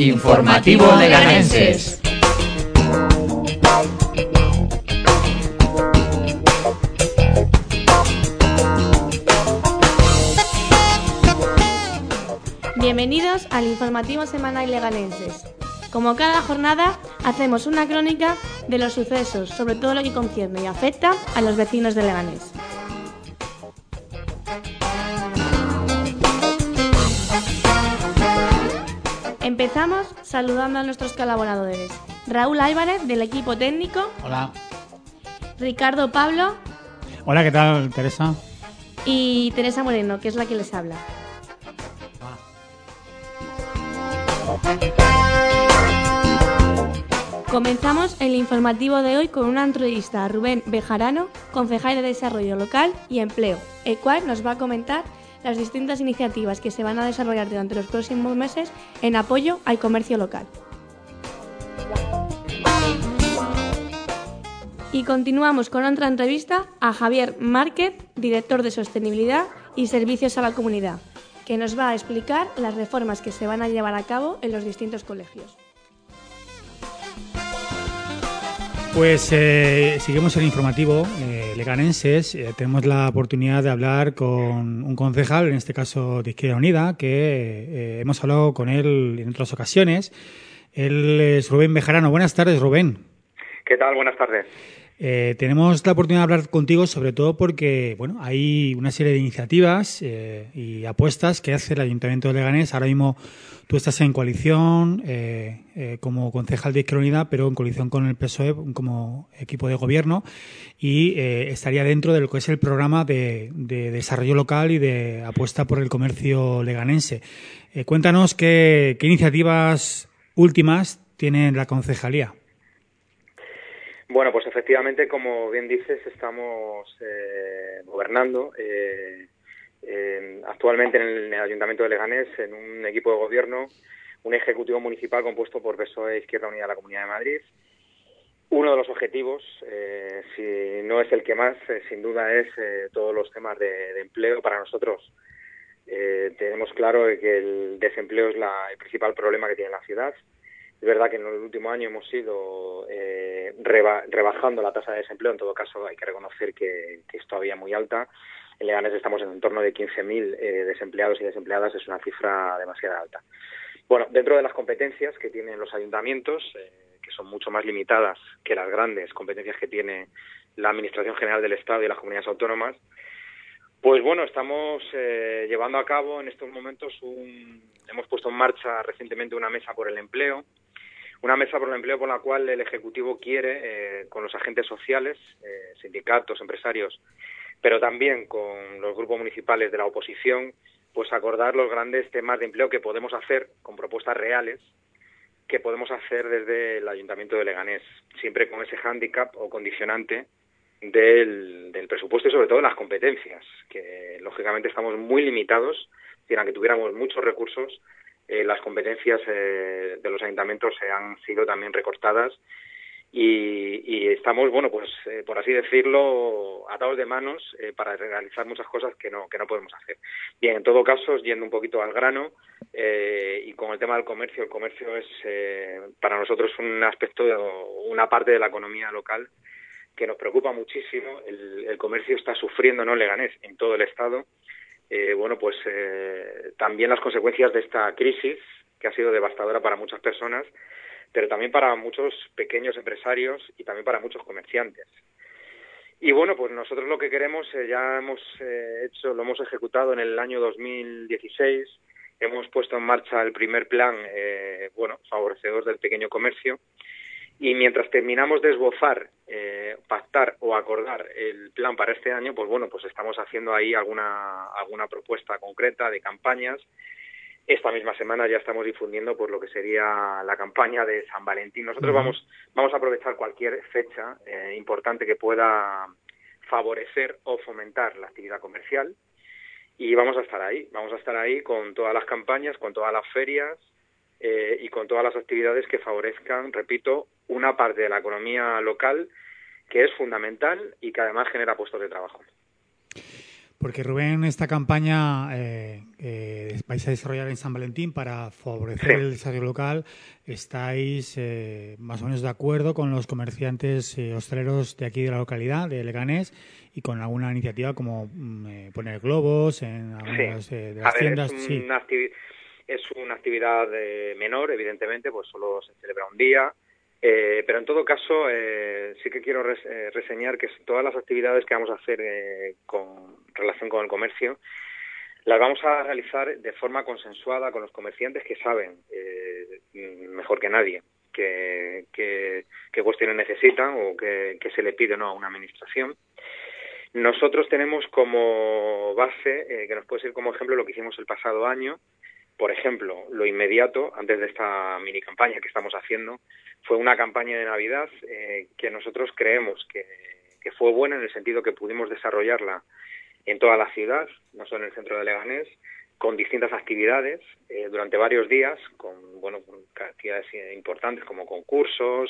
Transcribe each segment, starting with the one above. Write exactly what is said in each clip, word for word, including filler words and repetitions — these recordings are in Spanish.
Informativo Leganenses. Bienvenidos al Informativo Semanal Leganenses. Como cada jornada, hacemos una crónica de los sucesos, sobre todo lo que concierne y afecta a los vecinos de Leganés. Empezamos saludando a nuestros colaboradores. Raúl Álvarez, del equipo técnico. Hola. Ricardo Pablo. Hola, ¿qué tal, Teresa? Y Teresa Moreno, que es la que les habla. Comenzamos el informativo de hoy con una entrevista a Rubén Bejarano, concejal de Desarrollo Local y Empleo, el cual nos va a comentar las distintas iniciativas que se van a desarrollar durante los próximos meses en apoyo al comercio local. Y continuamos con otra entrevista a Javier Márquez, director de Sostenibilidad y Servicios a la Comunidad, que nos va a explicar las reformas que se van a llevar a cabo en los distintos colegios. Pues eh, seguimos el informativo eh, Leganenses. Eh, tenemos la oportunidad de hablar con un concejal, en este caso de Izquierda Unida, que eh, hemos hablado con él en otras ocasiones. Él es Rubén Bejarano. Buenas tardes, Rubén. ¿Qué tal? Buenas tardes. Eh, tenemos la oportunidad de hablar contigo sobre todo porque bueno, hay una serie de iniciativas eh, y apuestas que hace el Ayuntamiento de Leganés. Ahora mismo tú estás en coalición eh, eh, como concejal de Izquierda Unida, pero en coalición con el P S O E como equipo de gobierno, y eh, estaría dentro de lo que es el programa de, de desarrollo local y de apuesta por el comercio leganense. Eh, cuéntanos qué, qué iniciativas últimas tiene la concejalía. Bueno, pues efectivamente, como bien dices, estamos eh, gobernando eh, eh, actualmente en el, en el Ayuntamiento de Leganés, en un equipo de gobierno, un ejecutivo municipal compuesto por P S O E, Izquierda Unida de la Comunidad de Madrid. Uno de los objetivos, eh, si no es el que más, eh, sin duda es eh, todos los temas de, de empleo. Para nosotros eh, tenemos claro que el desempleo es la, el principal problema que tiene la ciudad. Es verdad que en el último año hemos ido eh, reba, rebajando la tasa de desempleo. En todo caso, hay que reconocer que, que es todavía muy alta. En Leganés estamos en torno de quince mil eh, desempleados y desempleadas. Es una cifra demasiado alta. Bueno, dentro de las competencias que tienen los ayuntamientos, eh, que son mucho más limitadas que las grandes competencias que tiene la Administración General del Estado y las comunidades autónomas, pues bueno, estamos eh, llevando a cabo en estos momentos un... Hemos puesto en marcha recientemente una mesa por el empleo, Una mesa por el empleo con la cual el Ejecutivo quiere, eh, con los agentes sociales, eh, sindicatos, empresarios, pero también con los grupos municipales de la oposición, pues acordar los grandes temas de empleo que podemos hacer con propuestas reales, que podemos hacer desde el Ayuntamiento de Leganés, siempre con ese hándicap o condicionante del, del presupuesto y sobre todo de las competencias, que lógicamente estamos muy limitados, es decir, aunque tuviéramos muchos recursos, Eh, las competencias eh, de los ayuntamientos se han sido también recortadas y, y estamos, bueno, pues eh, por así decirlo, atados de manos eh, para realizar muchas cosas que no que no podemos hacer. Bien, en todo caso, yendo un poquito al grano eh, y con el tema del comercio, el comercio es eh, para nosotros un aspecto, de, una parte de la economía local que nos preocupa muchísimo. El, el comercio está sufriendo, no en Leganés, en todo el estado. Eh, bueno, pues eh, también las consecuencias de esta crisis, que ha sido devastadora para muchas personas, pero también para muchos pequeños empresarios y también para muchos comerciantes. Y bueno, pues nosotros lo que queremos, eh, ya hemos eh, hecho, lo hemos ejecutado en el año dos mil dieciséis, hemos puesto en marcha el primer plan, eh, bueno, favorecedor del pequeño comercio, y mientras terminamos de esbozar, eh, pactar o acordar el plan para este año, pues bueno, pues estamos haciendo ahí alguna alguna propuesta concreta de campañas. Esta misma semana ya estamos difundiendo por lo que sería la campaña de San Valentín. Nosotros uh-huh. vamos vamos a aprovechar cualquier fecha eh, importante que pueda favorecer o fomentar la actividad comercial y vamos a estar ahí, vamos a estar ahí con todas las campañas, con todas las ferias, Eh, y con todas las actividades que favorezcan, repito, una parte de la economía local que es fundamental y que además genera puestos de trabajo. Porque Rubén, esta campaña eh, eh, vais a desarrollar en San Valentín para favorecer sí. el desarrollo local. ¿Estáis eh, más o menos de acuerdo con los comerciantes eh, hosteleros de aquí de la localidad, de Leganés, y con alguna iniciativa como eh, poner globos en algunas sí. eh, de las a tiendas? Ver, es, sí. una activi- es una actividad eh, menor, evidentemente, pues solo se celebra un día. Eh, pero en todo caso, eh, sí que quiero res, eh, reseñar que todas las actividades que vamos a hacer eh, con relación con el comercio las vamos a realizar de forma consensuada con los comerciantes que saben eh, mejor que nadie qué que, que cuestiones necesitan o qué que se le pide o no a una administración. Nosotros tenemos como base, eh, que nos puede ser como ejemplo lo que hicimos el pasado año. Por ejemplo, lo inmediato, antes de esta mini campaña que estamos haciendo, fue una campaña de Navidad eh, que nosotros creemos que, que fue buena en el sentido que pudimos desarrollarla en toda la ciudad, no solo en el centro de Leganés, con distintas actividades eh, durante varios días, con bueno con actividades importantes como concursos,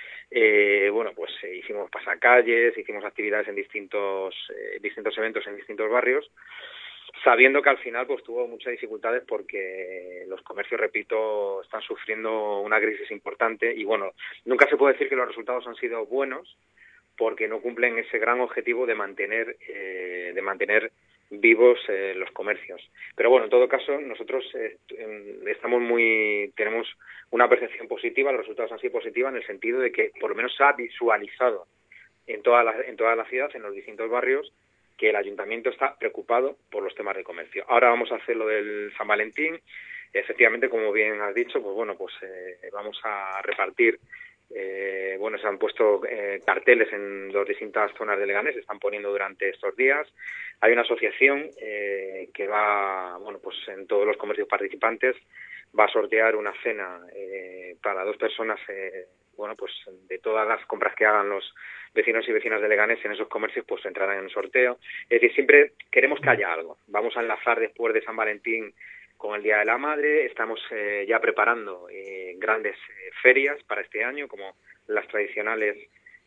eh, bueno pues eh, hicimos pasacalles, hicimos actividades en distintos eh, distintos eventos en distintos barrios, sabiendo que al final pues tuvo muchas dificultades porque los comercios, repito, están sufriendo una crisis importante y bueno, nunca se puede decir que los resultados han sido buenos porque no cumplen ese gran objetivo de mantener eh, de mantener vivos eh, los comercios. Pero bueno, en todo caso, nosotros eh, estamos muy tenemos una percepción positiva, los resultados han sido positivos en el sentido de que por lo menos se ha visualizado en toda la, en toda la ciudad, en los distintos barrios, que el ayuntamiento está preocupado por los temas de comercio. Ahora vamos a hacer lo del San Valentín. Efectivamente, como bien has dicho, pues bueno, pues eh, vamos a repartir. Eh, bueno, se han puesto eh, carteles en las distintas zonas de Leganés, se están poniendo durante estos días. Hay una asociación eh, que va, bueno, pues en todos los comercios participantes va a sortear una cena eh, para dos personas, eh, bueno, pues de todas las compras que hagan los vecinos y vecinas de Leganés en esos comercios, pues entrarán en un sorteo. Es decir, siempre queremos que haya algo. Vamos a enlazar después de San Valentín con el Día de la Madre. Estamos eh, ya preparando eh, grandes eh, ferias para este año, como las tradicionales,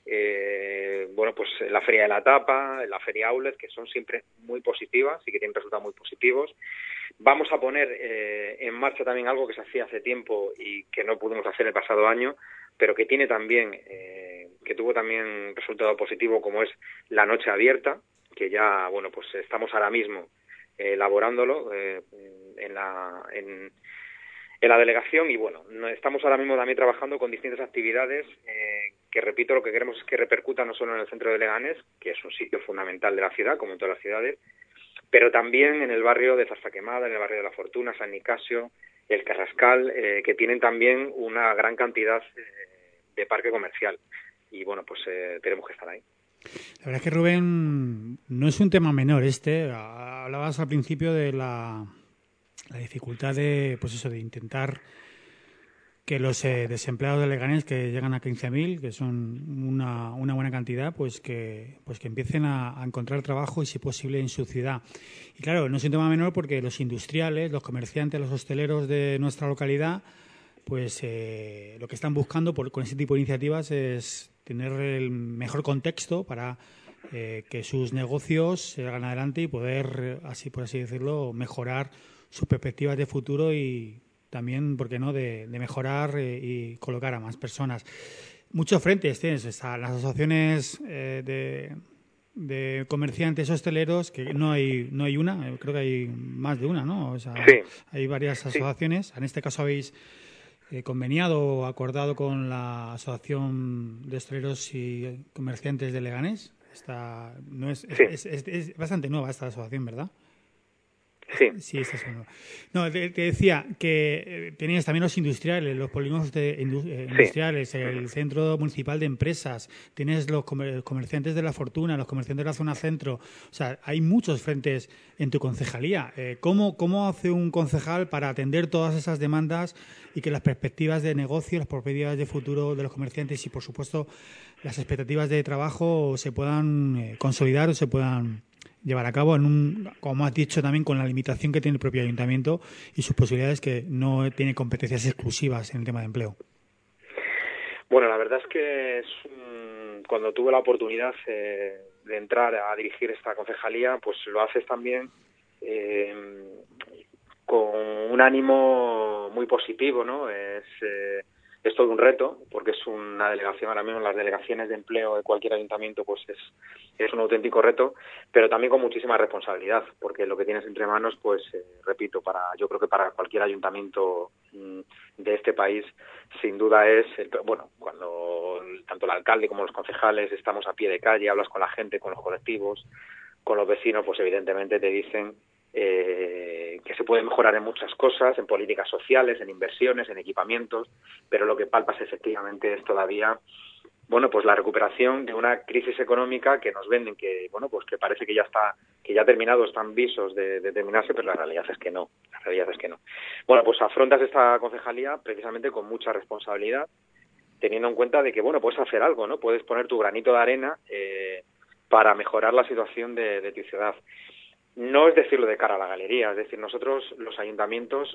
eh, bueno, pues la Feria de la Tapa, la Feria Outlet, que son siempre muy positivas y que tienen resultados muy positivos. Vamos a poner eh, en marcha también algo que se hacía hace tiempo y que no pudimos hacer el pasado año, pero que tiene también, eh, que tuvo también resultado positivo, como es la Noche Abierta, que ya, bueno, pues estamos ahora mismo eh, elaborándolo eh, en la en, en la delegación y bueno, estamos ahora mismo también trabajando con distintas actividades eh, que, repito, lo que queremos es que repercuta no solo en el centro de Leganés, que es un sitio fundamental de la ciudad, como en todas las ciudades, pero también en el barrio de Zarzaquemada, en el barrio de La Fortuna, San Nicasio, el Carrascal, eh, que tienen también una gran cantidad eh, de parque comercial. Y bueno, pues eh, tenemos que estar ahí. La verdad es que, Rubén, no es un tema menor este. Hablabas al principio de la, la dificultad de, pues eso, de intentar que los eh, desempleados de Leganés, que llegan a quince mil, que son una, una buena cantidad, pues que pues que empiecen a, a encontrar trabajo y, si posible, en su ciudad. Y claro, no es un tema menor porque los industriales, los comerciantes, los hosteleros de nuestra localidad, pues eh, lo que están buscando por, con ese tipo de iniciativas es tener el mejor contexto para eh, que sus negocios se hagan adelante y poder, así por así decirlo, mejorar sus perspectivas de futuro y también, ¿por qué no?, de, de mejorar eh, y colocar a más personas. Muchos frentes tienes, están las asociaciones eh, de, de comerciantes hosteleros, que no hay no hay una, creo que hay más de una, ¿no? O sea, sí. Hay varias asociaciones. Sí. En este caso habéis eh, conveniado o acordado con la Asociación de Hosteleros y Comerciantes de Leganés. Esta, no es, sí. es, es, es, es bastante nueva esta asociación, ¿verdad? Sí. Sí, esta es una. No, te, te decía que tenías también los industriales, los polígonos de indu, eh, industriales, sí. El Centro Municipal de Empresas, tienes los comer, comerciantes de La Fortuna, los comerciantes de la zona centro. O sea, hay muchos frentes en tu concejalía. Eh, ¿cómo, ¿Cómo hace un concejal para atender todas esas demandas y que las perspectivas de negocio, las perspectivas de futuro de los comerciantes y, por supuesto, las expectativas de trabajo se puedan eh, consolidar o se puedan llevar a cabo en un, como has dicho también, con la limitación que tiene el propio ayuntamiento y sus posibilidades, que no tiene competencias exclusivas en el tema de empleo? Bueno, la verdad es que es, um, cuando tuve la oportunidad eh, de entrar a dirigir esta concejalía, pues lo haces también eh, con un ánimo muy positivo, ¿no? Es, eh, es todo un reto, porque es una delegación, ahora mismo las delegaciones de empleo de cualquier ayuntamiento, pues es, es un auténtico reto, pero también con muchísima responsabilidad, porque lo que tienes entre manos, pues eh, repito, para yo creo que para cualquier ayuntamiento mmm, de este país, sin duda es, el, bueno, cuando tanto el alcalde como los concejales estamos a pie de calle, hablas con la gente, con los colectivos, con los vecinos, pues evidentemente te dicen eh, que se puede mejorar en muchas cosas, en políticas sociales, en inversiones, en equipamientos, pero lo que palpas efectivamente es todavía, bueno, pues la recuperación de una crisis económica que nos venden que, bueno, pues que parece que ya está, que ya ha terminado, están visos de, de terminarse, pero la realidad es que no, la realidad es que no. Bueno, pues afrontas esta concejalía precisamente con mucha responsabilidad, teniendo en cuenta de que, bueno, puedes hacer algo, ¿no? Puedes poner tu granito de arena eh, para mejorar la situación de, de tu ciudad. No es decirlo de cara a la galería, es decir, nosotros, los ayuntamientos,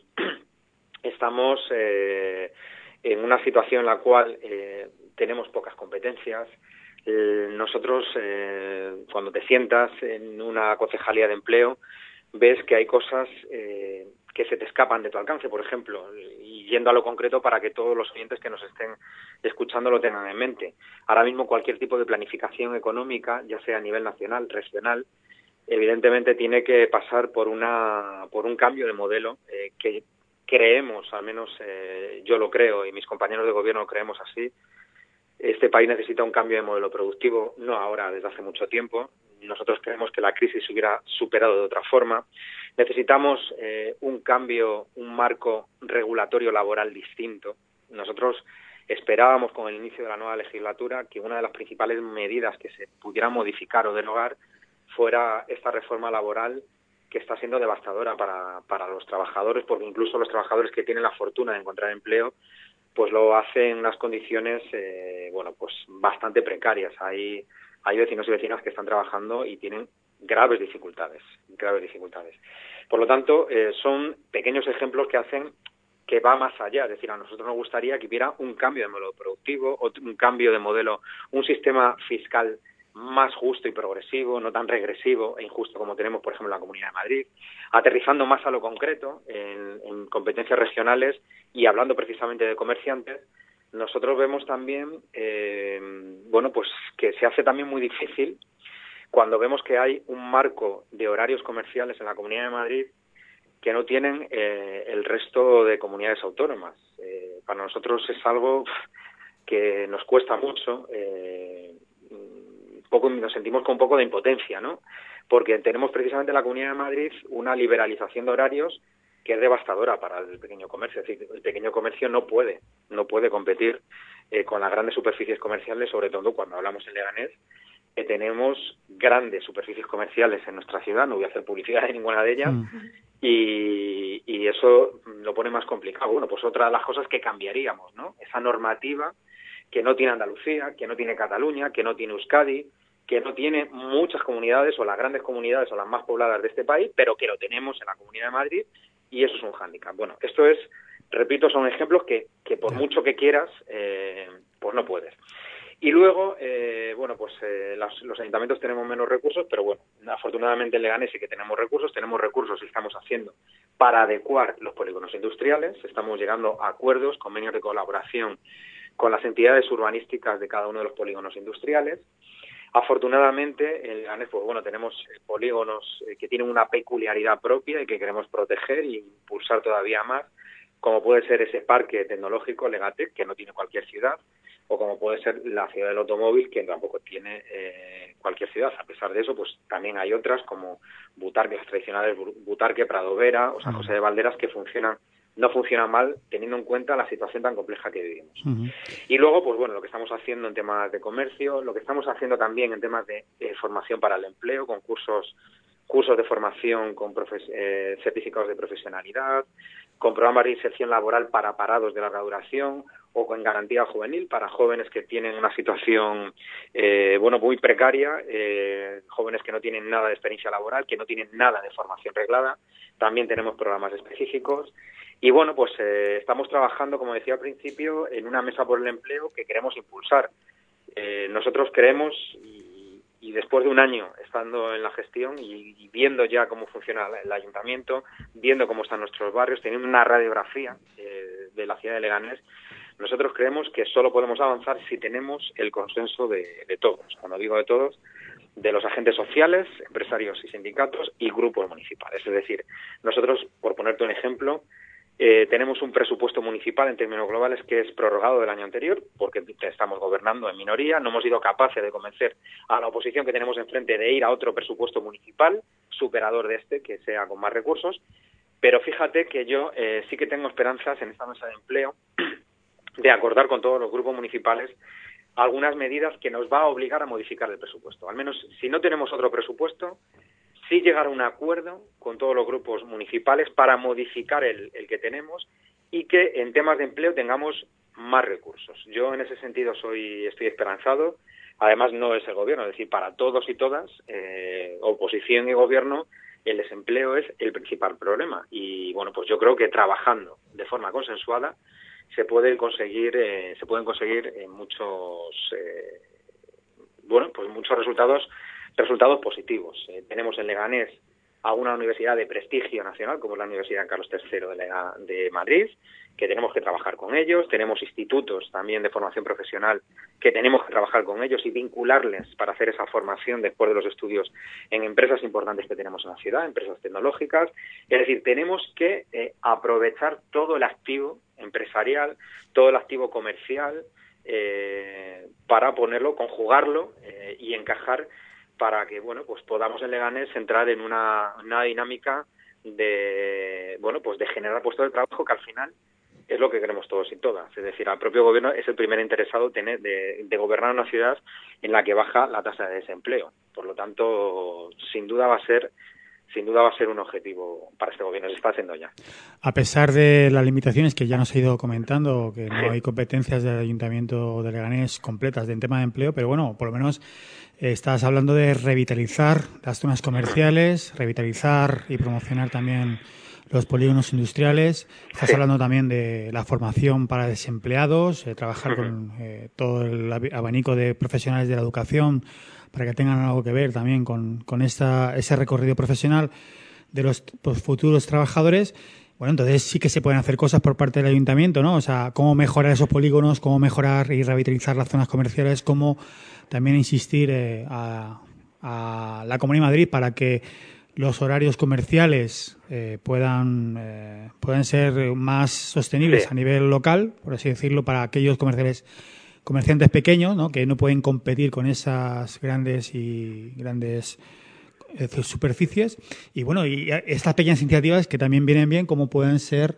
estamos eh, en una situación en la cual eh, tenemos pocas competencias. Eh, nosotros, eh, cuando te sientas en una concejalía de empleo, ves que hay cosas eh, que se te escapan de tu alcance, por ejemplo, y yendo a lo concreto para que todos los oyentes que nos estén escuchando lo tengan en mente. Ahora mismo cualquier tipo de planificación económica, ya sea a nivel nacional, regional, evidentemente tiene que pasar por una por un cambio de modelo eh, que creemos, al menos eh, yo lo creo y mis compañeros de gobierno lo creemos así. Este país necesita un cambio de modelo productivo, no ahora, desde hace mucho tiempo. Nosotros creemos que la crisis se hubiera superado de otra forma. Necesitamos eh, un cambio, un marco regulatorio laboral distinto. Nosotros esperábamos con el inicio de la nueva legislatura que una de las principales medidas que se pudieran modificar o derogar fuera esta reforma laboral que está siendo devastadora para, para los trabajadores, porque incluso los trabajadores que tienen la fortuna de encontrar empleo, pues lo hacen en unas condiciones, eh, bueno, pues bastante precarias. Hay, hay vecinos y vecinas que están trabajando y tienen graves dificultades, graves dificultades. Por lo tanto, eh, son pequeños ejemplos que hacen que va más allá. Es decir, a nosotros nos gustaría que hubiera un cambio de modelo productivo, un cambio de modelo, un sistema fiscal más justo y progresivo, no tan regresivo e injusto como tenemos, por ejemplo, en la Comunidad de Madrid, aterrizando más a lo concreto en, en competencias regionales y hablando precisamente de comerciantes. Nosotros vemos también, eh, bueno, pues que se hace también muy difícil cuando vemos que hay un marco de horarios comerciales en la Comunidad de Madrid que no tienen eh, el resto de comunidades autónomas. Eh, para nosotros es algo que nos cuesta mucho, eh, poco, nos sentimos con un poco de impotencia, ¿no? Porque tenemos precisamente en la Comunidad de Madrid una liberalización de horarios que es devastadora para el pequeño comercio. Es decir, el pequeño comercio no puede, no puede competir eh, con las grandes superficies comerciales, sobre todo cuando hablamos en Leganés, que tenemos grandes superficies comerciales en nuestra ciudad, no voy a hacer publicidad de ninguna de ellas, mm. y, y eso lo pone más complicado. Bueno, pues otra de las cosas que cambiaríamos, ¿no? Esa normativa que no tiene Andalucía, que no tiene Cataluña, que no tiene Euskadi, que no tiene muchas comunidades o las grandes comunidades o las más pobladas de este país, pero que lo tenemos en la Comunidad de Madrid, y eso es un hándicap. Bueno, esto es, repito, son ejemplos que, que por mucho que quieras, eh, pues no puedes. Y luego, eh, bueno, pues eh, los, los ayuntamientos tenemos menos recursos, pero bueno, afortunadamente en Leganés sí que tenemos recursos, tenemos recursos y estamos haciendo para adecuar los polígonos industriales, estamos llegando a acuerdos, convenios de colaboración con las entidades urbanísticas de cada uno de los polígonos industriales. Afortunadamente, en Leganés, pues bueno, tenemos polígonos que tienen una peculiaridad propia y que queremos proteger e impulsar todavía más, como puede ser ese parque tecnológico Legatec, que no tiene cualquier ciudad, o como puede ser la ciudad del automóvil, que tampoco tiene eh, cualquier ciudad. A pesar de eso, pues también hay otras como Butarque, las tradicionales Butarque, Pradovera o San José de Valderas, que funcionan no funciona mal teniendo en cuenta la situación tan compleja que vivimos. Uh-huh. Y luego, pues bueno, lo que estamos haciendo en temas de comercio, lo que estamos haciendo también en temas de eh, formación para el empleo, con cursos, cursos de formación con profes- eh, certificados de profesionalidad, con programas de inserción laboral para parados de larga duración o con garantía juvenil para jóvenes que tienen una situación eh, bueno muy precaria, eh, jóvenes que no tienen nada de experiencia laboral, que no tienen nada de formación reglada. También tenemos programas específicos. Y bueno, pues eh, estamos trabajando, como decía al principio, en una mesa por el empleo que queremos impulsar. Eh, nosotros creemos, y, y después de un año estando en la gestión y, y viendo ya cómo funciona el, el ayuntamiento, viendo cómo están nuestros barrios, teniendo una radiografía eh, de la ciudad de Leganés, nosotros creemos que solo podemos avanzar si tenemos el consenso de, de todos. Cuando digo de todos, de los agentes sociales, empresarios y sindicatos y grupos municipales. Es decir, nosotros, por ponerte un ejemplo, eh, tenemos un presupuesto municipal en términos globales que es prorrogado del año anterior, porque estamos gobernando en minoría, no hemos sido capaces de convencer a la oposición que tenemos enfrente de ir a otro presupuesto municipal, superador de este, que sea con más recursos, pero fíjate que yo eh, sí que tengo esperanzas en esta mesa de empleo de acordar con todos los grupos municipales algunas medidas que nos va a obligar a modificar el presupuesto. Al menos, si no tenemos otro presupuesto, sí llegar a un acuerdo con todos los grupos municipales para modificar el, el que tenemos y que en temas de empleo tengamos más recursos. Yo en ese sentido soy estoy esperanzado. Además, no es el gobierno, es decir, para todos y todas, eh, oposición y gobierno, el desempleo es el principal problema. Y bueno, pues yo creo que trabajando de forma consensuada se pueden conseguir eh, se pueden conseguir eh, muchos eh, bueno pues muchos resultados resultados positivos. Eh, tenemos en Leganés a una universidad de prestigio nacional como es la Universidad Carlos tercero de, Lega, de Madrid, que tenemos que trabajar con ellos. Tenemos institutos también de formación profesional que tenemos que trabajar con ellos y vincularles para hacer esa formación después de los estudios en empresas importantes que tenemos en la ciudad, empresas tecnológicas. Es decir, tenemos que eh, aprovechar todo el activo empresarial, todo el activo comercial, eh, para ponerlo, conjugarlo eh, y encajar para que, bueno, pues podamos en Leganés entrar en una, una dinámica de, bueno, pues de generar puestos de trabajo que al final es lo que queremos todos y todas. Es decir, al propio gobierno es el primer interesado tener de, de gobernar una ciudad en la que baja la tasa de desempleo. Por lo tanto, sin duda va a ser sin duda va a ser un objetivo para este gobierno, se está haciendo ya. A pesar de las limitaciones que ya nos ha ido comentando, que no hay competencias del Ayuntamiento de Leganés completas en tema de empleo, pero bueno, por lo menos eh, estás hablando de revitalizar las zonas comerciales, revitalizar y promocionar también los polígonos industriales. Estás sí. hablando también de la formación para desempleados, eh, trabajar con eh, todo el abanico de profesionales de la educación para que tengan algo que ver también con, con esta, ese recorrido profesional de los pues, futuros trabajadores. Bueno, entonces sí que se pueden hacer cosas por parte del ayuntamiento, ¿no? O sea, cómo mejorar esos polígonos, cómo mejorar y revitalizar las zonas comerciales, cómo también insistir eh, a, a la Comunidad de Madrid para que los horarios comerciales eh, puedan eh, puedan ser más sostenibles sí. a nivel local, por así decirlo, para aquellos comerciales comerciantes pequeños, ¿no? Que no pueden competir con esas grandes y grandes eh, superficies. Y bueno, y estas pequeñas iniciativas que también vienen bien, como pueden ser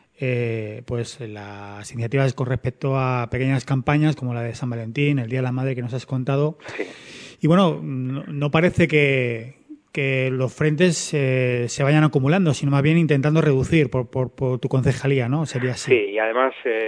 eh, pues las iniciativas con respecto a pequeñas campañas como la de San Valentín, el Día de la Madre que nos has contado. Sí. Y bueno, no, no parece que que los frentes eh, se vayan acumulando, sino más bien intentando reducir por, por, por tu concejalía, ¿no? Sería así. Sí, y además,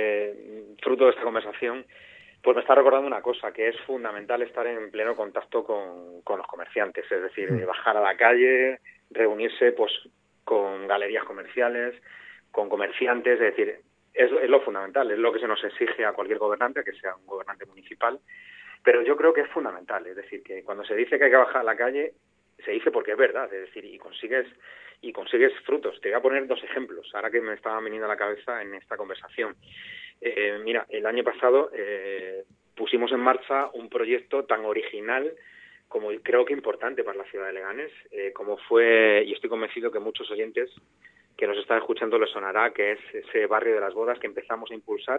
eh, fruto de esta conversación, pues me está recordando una cosa, que es fundamental estar en pleno contacto con, con los comerciantes, es decir, mm. bajar a la calle, reunirse pues con galerías comerciales, con comerciantes, es decir, es, es lo fundamental, es lo que se nos exige a cualquier gobernante, que sea un gobernante municipal, pero yo creo que es fundamental, es decir, que cuando se dice que hay que bajar a la calle, se dice porque es verdad, es decir, y consigues y consigues frutos. Te voy a poner dos ejemplos, ahora que me estaban viniendo a la cabeza en esta conversación. Eh, mira, el año pasado eh, pusimos en marcha un proyecto tan original como creo que importante para la ciudad de Leganés, eh, como fue, y estoy convencido que muchos oyentes que nos están escuchando les sonará, que es ese barrio de las bodas que empezamos a impulsar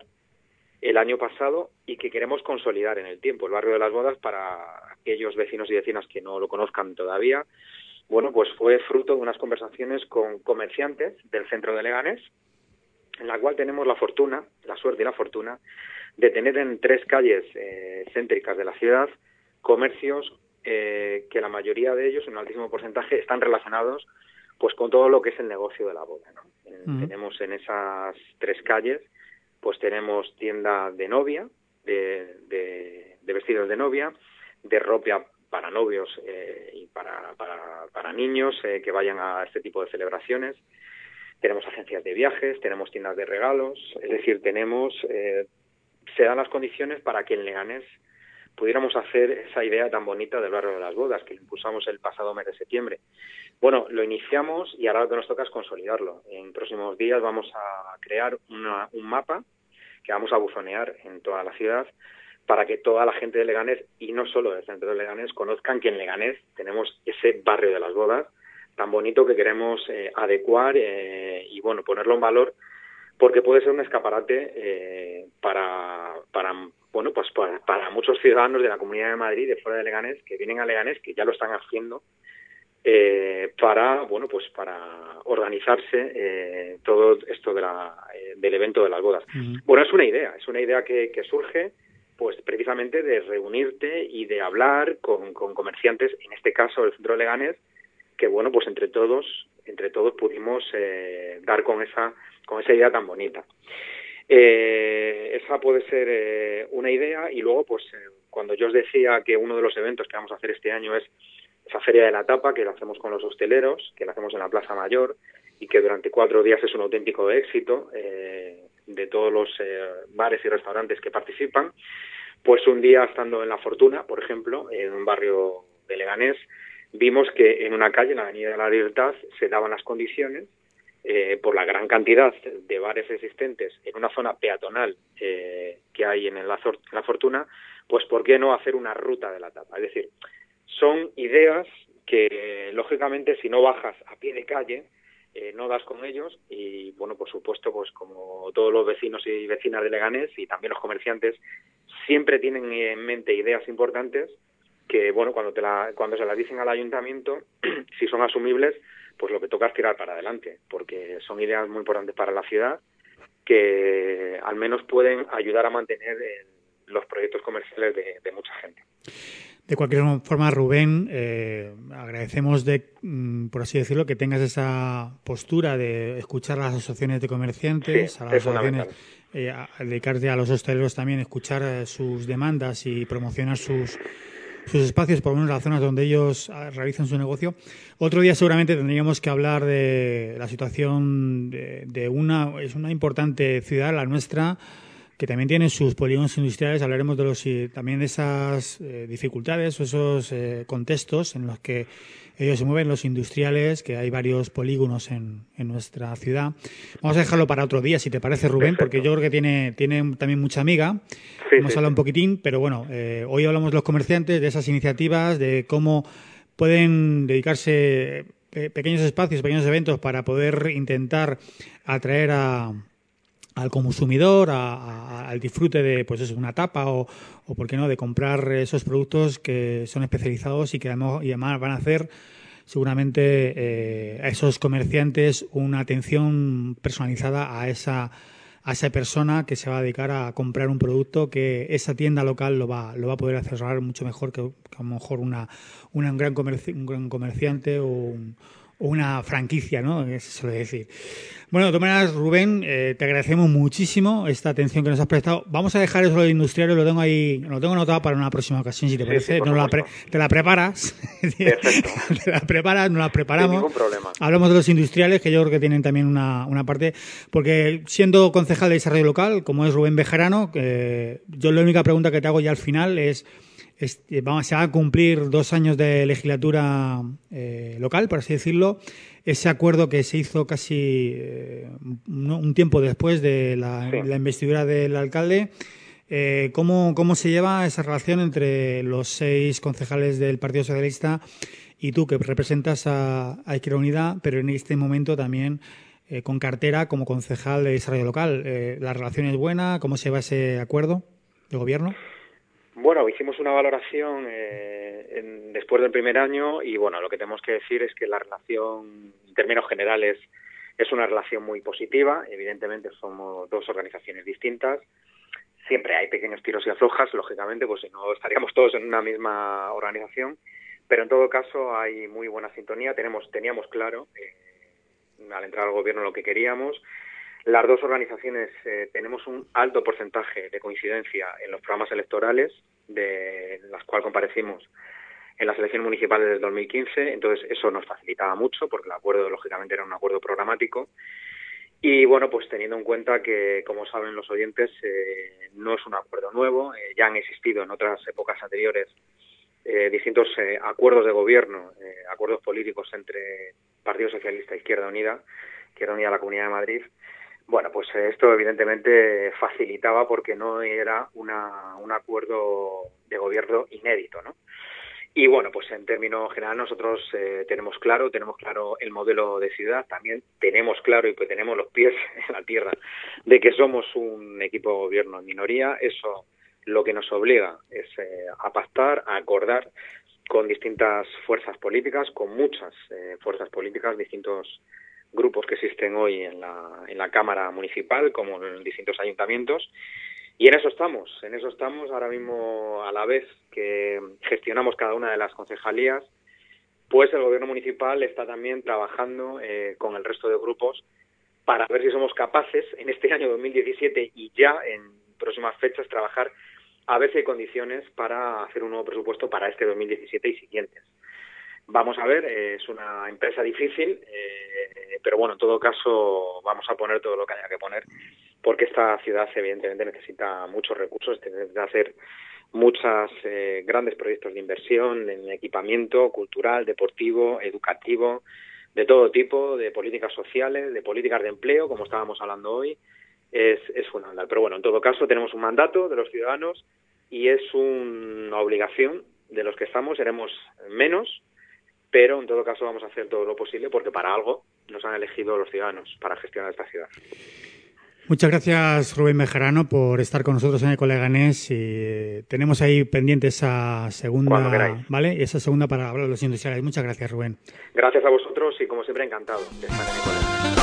el año pasado y que queremos consolidar en el tiempo. El barrio de las bodas, para aquellos vecinos y vecinas que no lo conozcan todavía, bueno, pues fue fruto de unas conversaciones con comerciantes del centro de Leganés, en la cual tenemos la fortuna, la suerte y la fortuna de tener en tres calles eh, céntricas de la ciudad comercios eh, que la mayoría de ellos, en un altísimo porcentaje, están relacionados pues con todo lo que es el negocio de la boda, ¿no? Uh-huh. Tenemos en esas tres calles pues tenemos tienda de novia, de, de, de vestidos de novia, de ropa para novios eh, y para, para, para niños eh, que vayan a este tipo de celebraciones. Tenemos agencias de viajes, tenemos tiendas de regalos, es decir, tenemos eh, se dan las condiciones para que en Leganés pudiéramos hacer esa idea tan bonita del barrio de las bodas, que lo impulsamos el pasado mes de septiembre. Bueno, lo iniciamos y ahora lo que nos toca es consolidarlo. En próximos días vamos a crear una, un mapa que vamos a buzonear en toda la ciudad para que toda la gente de Leganés, y no solo del centro de Leganés, conozcan que en Leganés tenemos ese barrio de las bodas tan bonito que queremos eh, adecuar eh, y, bueno, ponerlo en valor, porque puede ser un escaparate eh, para, para, bueno, pues para, para muchos ciudadanos de la Comunidad de Madrid, de fuera de Leganés, que vienen a Leganés, que ya lo están haciendo, eh, para, bueno, pues para organizarse eh, todo esto de la, eh, del evento de las bodas. Uh-huh. Bueno, es una idea, es una idea que, que surge, pues precisamente de reunirte y de hablar con, con comerciantes, en este caso del centro de Leganés, que, bueno, pues entre todos, entre todos pudimos eh, dar con esa, con esa idea tan bonita. Eh, esa puede ser eh, una idea, y luego, pues, eh, cuando yo os decía que uno de los eventos que vamos a hacer este año es esa Feria de la Tapa, que la hacemos con los hosteleros, que la hacemos en la Plaza Mayor, y que durante cuatro días es un auténtico éxito eh, de todos los eh, bares y restaurantes que participan, pues un día, estando en La Fortuna, por ejemplo, en un barrio de Leganés, vimos que en una calle, en la Avenida de la Libertad, se daban las condiciones, eh, por la gran cantidad de bares existentes en una zona peatonal eh, que hay en la, en la Fortuna, pues ¿por qué no hacer una ruta de la tapa? Es decir, son ideas que, lógicamente, si no bajas a pie de calle, eh, no das con ellos, y, bueno, por supuesto, pues como todos los vecinos y vecinas de Leganés, y también los comerciantes, siempre tienen en mente ideas importantes que, bueno, cuando te la, cuando se las dicen al ayuntamiento, si son asumibles, pues lo que toca es tirar para adelante, porque son ideas muy importantes para la ciudad, que al menos pueden ayudar a mantener eh, los proyectos comerciales de, de mucha gente. De cualquier forma, Rubén, eh, agradecemos, de, por así decirlo, que tengas esa postura de escuchar a las asociaciones de comerciantes, sí, a las asociaciones, eh, a dedicarte a los hosteleros también, escuchar eh, sus demandas y promocionar sus sus espacios, por lo menos las zonas donde ellos realizan su negocio. Otro día seguramente tendríamos que hablar de la situación de, de una, es una importante ciudad, la nuestra, que también tiene sus polígonos industriales. Hablaremos de los también de esas eh, dificultades o esos eh, contextos en los que ellos se mueven, los industriales, que hay varios polígonos en, en nuestra ciudad. Vamos a dejarlo para otro día, si te parece, Rubén, Perfecto. Porque yo creo que tiene, tiene también mucha amiga. Sí, Hemos sí, hablado sí. un poquitín, pero bueno, eh, hoy hablamos de los comerciantes, de esas iniciativas, de cómo pueden dedicarse eh, pequeños espacios, pequeños eventos para poder intentar atraer a al consumidor, a, a, al disfrute de, pues eso, una tapa o, o, por qué no, de comprar esos productos que son especializados y que además, y además van a hacer seguramente eh, a esos comerciantes una atención personalizada a esa a esa persona que se va a dedicar a comprar un producto que esa tienda local lo va lo va a poder asesorar mucho mejor que, que a lo mejor una, una un gran comerci, un gran comerciante o un o una franquicia, ¿no? Eso se suele decir. Bueno, de todas maneras, Rubén, eh, te agradecemos muchísimo esta atención que nos has prestado. Vamos a dejar eso de industrial, lo tengo ahí, lo tengo anotado para una próxima ocasión, si te sí, parece. Sí, no la pre- te la preparas. Perfecto. Te la preparas, nos la preparamos. Sin ningún problema. Hablamos de los industriales, que yo creo que tienen también una, una parte, porque siendo concejal de desarrollo local, como es Rubén Bejarano, eh, yo la única pregunta que te hago ya al final es, Este, vamos, se va a cumplir dos años de legislatura eh, local, por así decirlo. Ese acuerdo que se hizo casi eh, un, un tiempo después de la, sí. la investidura del alcalde, eh, ¿cómo, ¿cómo se lleva esa relación entre los seis concejales del Partido Socialista y tú, que representas a, a Izquierda Unida, pero en este momento también eh, con cartera como concejal de desarrollo local? Eh, ¿La relación es buena? ¿Cómo se va ese acuerdo de gobierno? Bueno, hicimos una valoración eh, en, después del primer año y, bueno, lo que tenemos que decir es que la relación, en términos generales, es una relación muy positiva. Evidentemente, somos dos organizaciones distintas. Siempre hay pequeños tiros y aflojas, lógicamente, pues si no estaríamos todos en una misma organización. Pero, en todo caso, hay muy buena sintonía. Tenemos, teníamos claro, eh, al entrar al gobierno, lo que queríamos. Las dos organizaciones eh, tenemos un alto porcentaje de coincidencia en los programas electorales, de las cuales comparecimos en las elecciones municipales del dos mil quince, entonces eso nos facilitaba mucho, porque el acuerdo, lógicamente, era un acuerdo programático. Y bueno, pues teniendo en cuenta que, como saben los oyentes, eh, no es un acuerdo nuevo, eh, ya han existido en otras épocas anteriores eh, distintos eh, acuerdos de gobierno, eh, acuerdos políticos entre Partido Socialista e Izquierda Unida, Izquierda Unida de la Comunidad de Madrid. Bueno, pues eh, esto evidentemente facilitaba porque no era una, un acuerdo de gobierno inédito, ¿no? Y bueno, pues en términos general nosotros eh, tenemos claro, tenemos claro el modelo de ciudad, también tenemos claro y pues tenemos los pies en la tierra de que somos un equipo de gobierno en minoría. Eso lo que nos obliga es eh, a pactar, a acordar con distintas fuerzas políticas, con muchas eh, fuerzas políticas, distintos grupos que existen hoy en la, en la Cámara Municipal, como en distintos ayuntamientos. Y en eso estamos, en eso estamos ahora mismo, a la vez que gestionamos cada una de las concejalías, pues el gobierno municipal está también trabajando eh, con el resto de grupos para ver si somos capaces en este año dos mil diecisiete y ya en próximas fechas trabajar a ver si hay condiciones para hacer un nuevo presupuesto para este dos mil diecisiete y siguientes. Vamos a ver, eh, es una empresa difícil, eh, pero bueno, en todo caso vamos a poner todo lo que haya que poner, porque esta ciudad evidentemente necesita muchos recursos, necesita hacer muchos eh, grandes proyectos de inversión en equipamiento cultural, deportivo, educativo, de todo tipo, de políticas sociales, de políticas de empleo, como estábamos hablando hoy, es, es fundamental. Pero bueno, en todo caso tenemos un mandato de los ciudadanos y es una obligación de los que estamos, seremos menos, pero en todo caso vamos a hacer todo lo posible porque para algo nos han elegido los ciudadanos, para gestionar esta ciudad. Muchas gracias, Rubén Bejarano, por estar con nosotros en Ecoleganés. Y tenemos ahí pendiente esa segunda, ¿vale? Esa segunda para hablar de los industriales. Muchas gracias, Rubén. Gracias a vosotros y, como siempre, encantado de estar en Ecoleganés.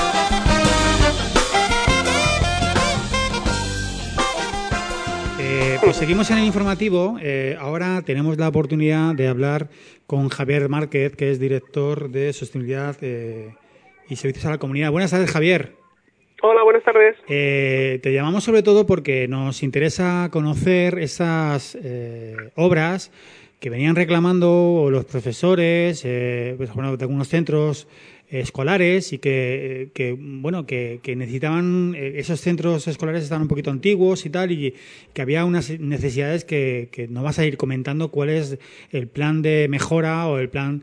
Eh, pues seguimos en el informativo. Eh, ahora tenemos la oportunidad de hablar con Javier Márquez, que es director de Sostenibilidad eh, y Servicios a la Comunidad. Buenas tardes, Javier. Hola, buenas tardes. Eh, te llamamos sobre todo porque nos interesa conocer esas eh, obras que venían reclamando los profesores, eh, pues, bueno, de algunos centros escolares y que, que bueno que, que necesitaban, esos centros escolares estaban un poquito antiguos y tal, y que había unas necesidades que, que nos vas a ir comentando cuál es el plan de mejora o el plan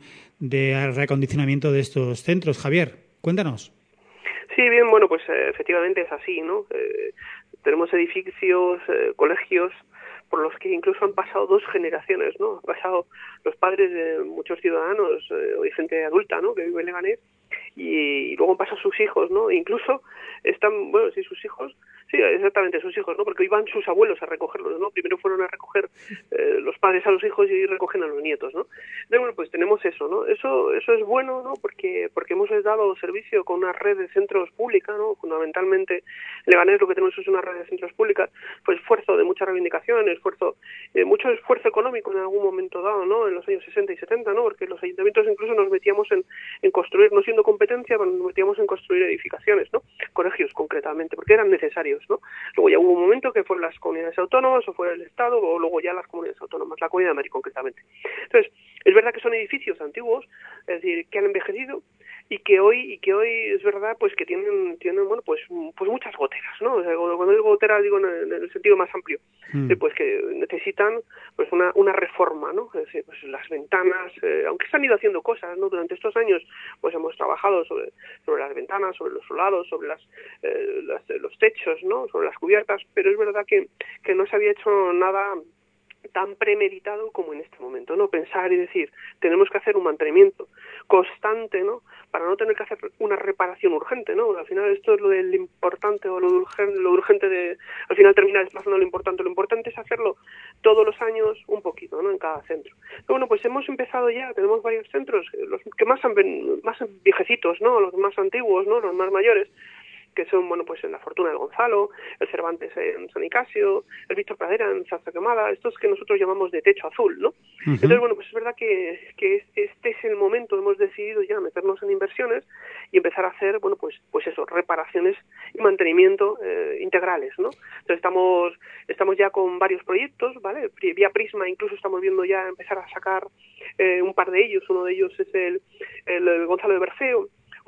de reacondicionamiento de estos centros. Javier, cuéntanos. Sí, bien, bueno, pues eh, efectivamente es así, ¿no? Eh, tenemos edificios, eh, colegios por los que incluso han pasado dos generaciones, ¿no? Han pasado los padres de muchos ciudadanos, eh, o gente adulta, ¿no?, que vive en Leganés, y, y luego han pasado sus hijos, ¿no? E incluso están, bueno, sí, sus hijos, sí, exactamente, sus hijos, ¿no? Porque iban sus abuelos a recogerlos, ¿no? Primero fueron a recoger eh, los padres a los hijos y recogen a los nietos, ¿no? Entonces, bueno, pues tenemos eso, ¿no? Eso eso es bueno, ¿no? Porque porque hemos dado servicio con una red de centros pública, ¿no? Fundamentalmente, en Leganés lo que tenemos es una red de centros públicas, pues esfuerzo de mucha reivindicación, esfuerzo, eh, mucho esfuerzo económico en algún momento dado, ¿no? En los años sesenta y setenta, ¿no? Porque los ayuntamientos incluso nos metíamos en, en construir, no siendo competencia, pero nos metíamos en construir edificaciones, ¿no? Colegios concretamente, porque eran necesarios, ¿no? Luego ya hubo un momento que fueron las comunidades autónomas o fue el Estado, o luego ya las comunidades autónomas, la Comunidad de Madrid concretamente. Entonces, es verdad que son edificios antiguos, es decir, que han envejecido y que hoy y que hoy es verdad pues que tienen tienen bueno pues pues muchas goteras, ¿no? O sea, cuando digo goteras digo en el, en el sentido más amplio, mm. eh, pues que necesitan pues una una reforma, ¿no? Es decir, pues las ventanas, eh, aunque se han ido haciendo cosas, ¿no? Durante estos años pues hemos trabajado sobre sobre las ventanas, sobre los solados, sobre las, eh, las los techos, ¿no? Sobre las cubiertas, pero es verdad que que no se había hecho nada tan premeditado como en este momento, ¿no? Pensar y decir, tenemos que hacer un mantenimiento constante, ¿no? Para no tener que hacer una reparación urgente, ¿no? Al final esto es lo del importante o lo urgente, lo urgente de, al final termina desplazando lo importante. Lo importante es hacerlo todos los años un poquito, ¿no? En cada centro. Pero bueno, pues hemos empezado ya, tenemos varios centros, los que más han más viejecitos, ¿no? Los más antiguos, ¿no? Los más mayores, que son, bueno, pues en la Fortuna del Gonzalo, el Cervantes en San Nicasio, el Víctor Pradera en Zarza Quemada, estos que nosotros llamamos de techo azul, ¿no? Uh-huh. Entonces, bueno, pues es verdad que, que este es el momento, hemos decidido ya meternos en inversiones y empezar a hacer, bueno, pues pues eso, reparaciones y mantenimiento eh, integrales, ¿no? Entonces estamos estamos ya con varios proyectos, ¿vale? Vía Prisma incluso estamos viendo ya empezar a sacar eh, un par de ellos, uno de ellos es el, el, el Gonzalo de Berceo,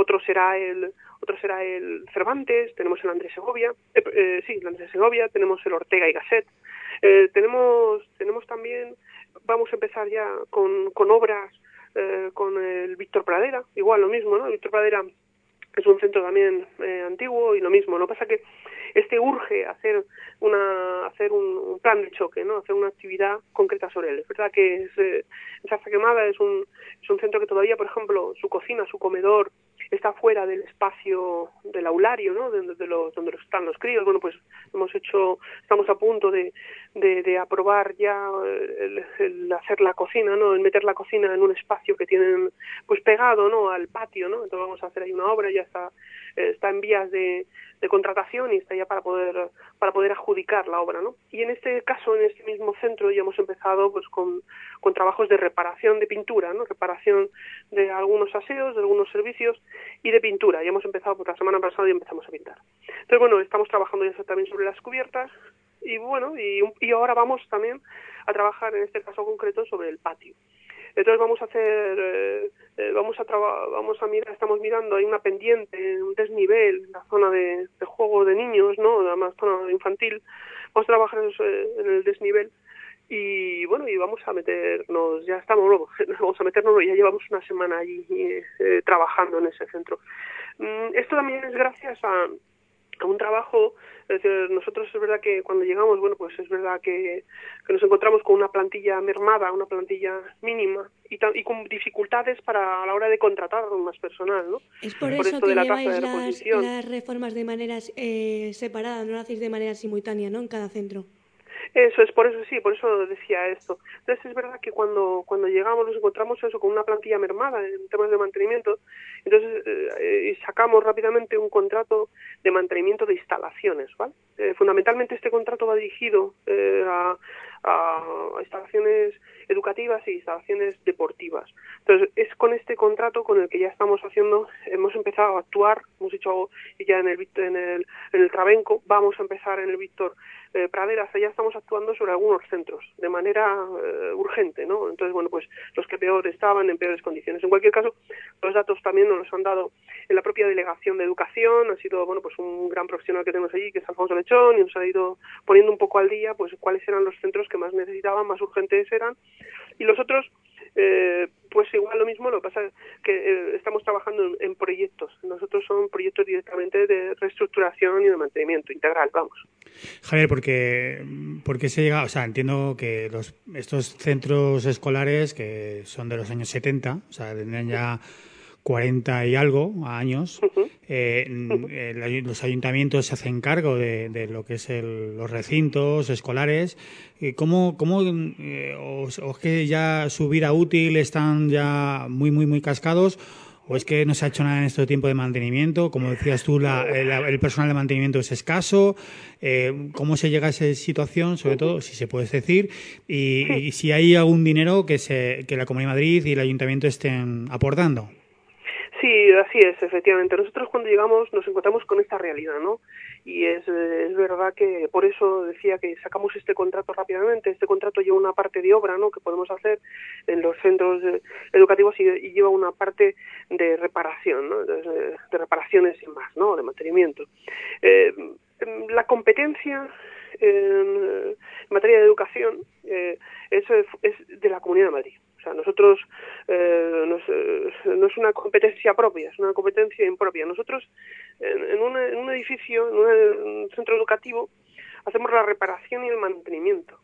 otro será el otro será el Cervantes, tenemos el Andrés Segovia, eh, eh, sí, el Andrés Segovia, tenemos el Ortega y Gasset, eh, tenemos tenemos también, vamos a empezar ya con, con obras eh, con el Víctor Pradera, igual lo mismo, ¿no? El Víctor Pradera es un centro también eh, antiguo y lo mismo. Lo que pasa que este urge hacer una hacer un, un plan de choque, ¿no? Hacer una actividad concreta sobre él. Es verdad que es, eh, Zarza Quemada es un es un centro que todavía, por ejemplo, su cocina, su comedor está fuera del espacio del aulario, ¿no? De, de los, donde están los críos. Bueno, pues hemos hecho, estamos a punto de, de, de aprobar ya el, el hacer la cocina, ¿no? El meter la cocina en un espacio que tienen, pues pegado, ¿no? Al patio, ¿no? Entonces vamos a hacer ahí una obra, ya está, eh, está en vías de, de contratación y está ya para poder para poder adjudicar la obra, ¿no? Y en este caso, en este mismo centro, ya hemos empezado pues con, con trabajos de reparación de pintura, ¿no? Reparación de algunos aseos, de algunos servicios y de pintura. Ya hemos empezado, porque la semana pasada ya empezamos a pintar. Entonces, bueno, estamos trabajando ya también sobre las cubiertas y, bueno, y, y ahora vamos también a trabajar, en este caso concreto, sobre el patio. Entonces vamos a hacer, eh, eh, vamos a traba, vamos a mirar, estamos mirando, hay una pendiente, un desnivel, la zona de, de juego de niños, ¿no? Además, zona infantil. Vamos a trabajar en, en el desnivel y, bueno, y vamos a meternos, ya estamos, luego, vamos a meternos, ya llevamos una semana allí eh, trabajando en ese centro. Mm, esto también es gracias a, a un trabajo. Es decir, nosotros es verdad que cuando llegamos, bueno, pues es verdad que, que nos encontramos con una plantilla mermada, una plantilla mínima y, y con dificultades para a la hora de contratar más personal, ¿no? Es por, por eso que lleváis las, las reformas de maneras eh, separadas, no lo hacéis de manera simultánea, ¿no? En cada centro. Eso es, por eso sí, por eso decía esto. Entonces es verdad que cuando cuando llegamos nos encontramos eso con una plantilla mermada en temas de mantenimiento, entonces eh, sacamos rápidamente un contrato de mantenimiento de instalaciones, ¿vale? Eh, fundamentalmente este contrato va dirigido eh, a, a instalaciones educativas e instalaciones deportivas. Entonces es con este contrato con el que ya estamos haciendo, hemos empezado a actuar, hemos hecho ya en el en el, en el Trabenco, vamos a empezar en el Víctor Eh, Praderas, ya estamos actuando sobre algunos centros de manera eh, urgente, ¿no? Entonces, bueno, pues los que peor estaban en peores condiciones. En cualquier caso, los datos también nos los han dado en la propia Delegación de Educación. Ha sido, bueno, pues un gran profesional que tenemos allí, que es Alfonso Lechón, y nos ha ido poniendo un poco al día, pues cuáles eran los centros que más necesitaban, más urgentes eran, y los otros Eh, pues igual lo mismo. Lo que pasa es que eh, estamos trabajando en, en proyectos. Nosotros son proyectos directamente de reestructuración y de mantenimiento integral, vamos. Javier, porque porque se llega, o sea, entiendo que los estos centros escolares que son de los años setenta, o sea, tendrán ya cuarenta y algo años, uh-huh. eh, uh-huh. el, los ayuntamientos se hacen cargo de, de lo que es el, los recintos escolares. ¿Cómo, cómo eh, os, os que ya su vida útil están ya muy, muy, muy cascados? ¿O es que no se ha hecho nada en este tiempo de mantenimiento? Como decías tú, la, la, el personal de mantenimiento es escaso. Eh, ¿Cómo se llega a esa situación, sobre todo, si se puede decir? Y, sí. y si hay algún dinero que, se, que la Comunidad de Madrid y el Ayuntamiento estén aportando. Sí, así es, efectivamente. Nosotros cuando llegamos nos encontramos con esta realidad, ¿no? Y es, es verdad que por eso decía que sacamos este contrato rápidamente. Este contrato lleva una parte de obra, ¿no?, que podemos hacer en los centros educativos y, y lleva una parte de reparación, ¿no? De, de reparaciones y más, ¿no?, de mantenimiento. Eh, la competencia en, en materia de educación eh, eso es, es de la Comunidad de Madrid. O sea, nosotros eh, nos, eh, no es una competencia propia, es una competencia impropia. Nosotros en, en, una, en un edificio, en, una, en un centro educativo, hacemos la reparación y el mantenimiento.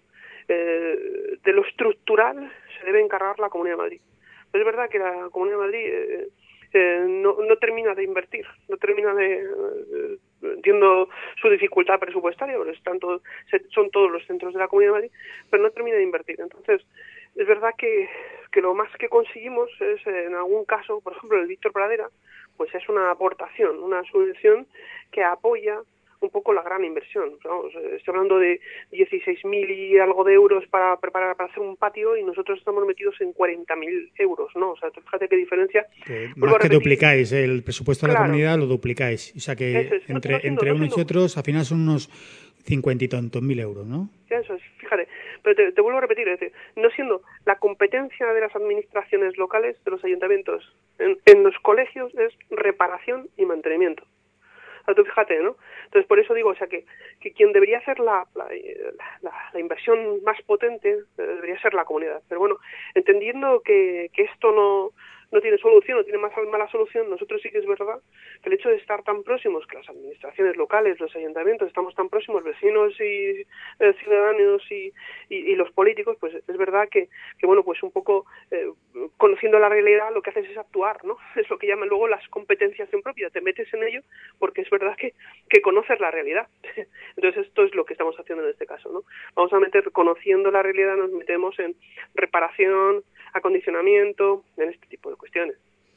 Eh, de lo estructural se debe encargar la Comunidad de Madrid. Pero es verdad que la Comunidad de Madrid eh, eh, no, no termina de invertir, no termina de... Eh, entiendo su dificultad presupuestaria, pero están todo, son todos los centros de la Comunidad de Madrid, pero no termina de invertir. Entonces, es verdad que, que lo más que conseguimos es, en algún caso, por ejemplo, el Víctor Pradera, pues es una aportación, una subvención que apoya un poco la gran inversión. Vamos, estoy hablando de dieciséis mil y algo de euros para preparar, para hacer un patio, y nosotros estamos metidos en cuarenta mil euros, ¿no? O sea, fíjate qué diferencia. Que más que duplicáis, el presupuesto de claro. la comunidad lo duplicáis. O sea que es, entre, no, entre no, unos no, y otros, al final son unos cincuenta y tantos mil euros, ¿no? Eso es, fíjate. pero te, te vuelvo a repetir, es decir, no siendo la competencia de las administraciones locales, de los ayuntamientos, en, en los colegios es reparación y mantenimiento. O sea, tú fíjate, ¿no? Entonces, por eso digo, o sea, que, que quien debería hacer la, la, la, la inversión más potente eh, debería ser la comunidad. Pero bueno, entendiendo que, que esto no... no tiene solución, no tiene más mala solución, nosotros sí que es verdad que el hecho de estar tan próximos, que las administraciones locales, los ayuntamientos, estamos tan próximos, vecinos y eh, ciudadanos y, y, y los políticos, pues es verdad que, que bueno, pues un poco eh, conociendo la realidad lo que haces es actuar, ¿no? Es lo que llaman luego las competencias en propia, te metes en ello porque es verdad que, que conoces la realidad. Entonces esto es lo que estamos haciendo en este caso, ¿no? Vamos a meter, conociendo la realidad, nos metemos en reparación, acondicionamiento, en este tipo de cuestiones.